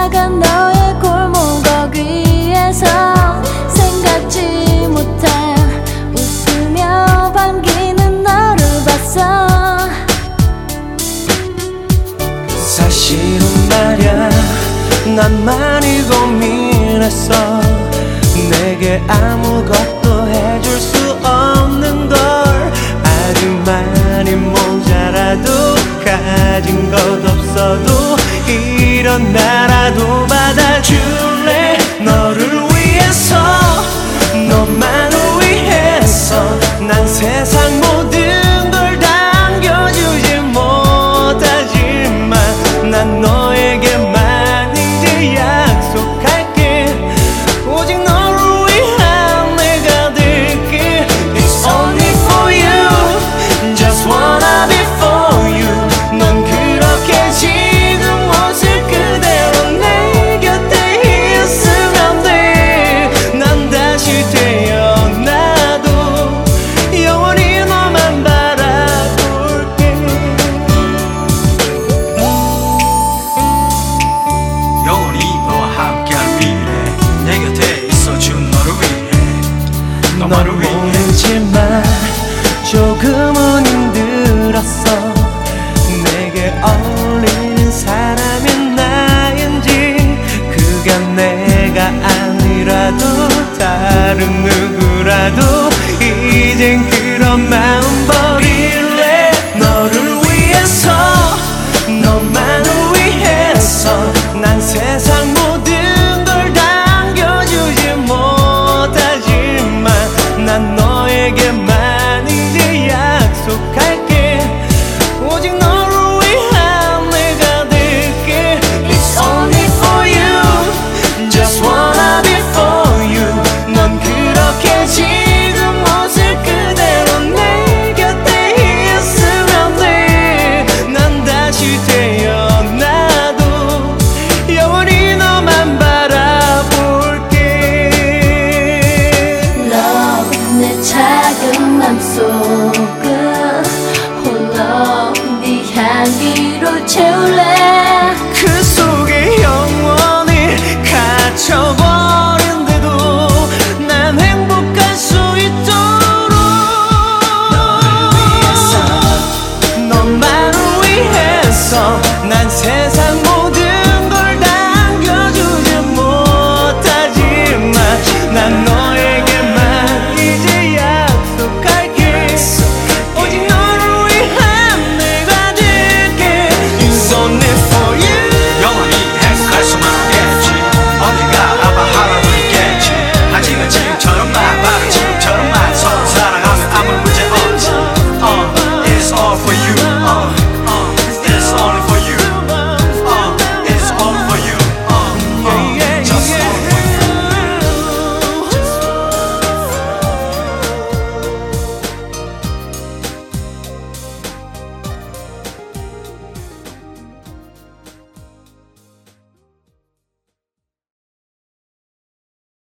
작은 너의 골목 위에서 생각지 못해 웃으며 반기는 너를 봤어. 사실은 말야 난 많이 고민했어. 내게 아무것도 해줄 수 없는 걸. 아주 많이 모자라도 가진 것 없어도 이런 나라도 받아줄래. 너를 위해서 너만을 위해서 난 세상 모든 걸 당겨주지 못하지만 난 너에게만 이제 약속할게. 오직 너를 위한 내가 될게. It's only for you, just wanna be for you. 넌 그렇게 지금 모습 그대로 내 곁에 있으면 돼. 난 다시 태어나도 영원히 너만 바라볼게. 영원히 너와 함께할 미래 내 곁에 있어준 너를 위해. 너만을 넌 위해. 모르지만 조금은 힘들었어. 내게 어울리는 사람이 나인지 그가 내가 아니라도 다른 누구라도 이젠 그런 마음 버릴래. 너를 위해서 너만을 위해서 난 세상 모든 걸 당겨주지 못하지만 난 너에게만 이제 약속할게. 오직 너를 위한 내가 될게. It's only for you, just wanna be for you. 넌 그렇게 지금 모습 그대로 내 곁에 있으면 돼. 난 다시 태어나도 영원히 너만 바라볼게. Love 내 작은 맘속은 홀로 네 향기로 채울래.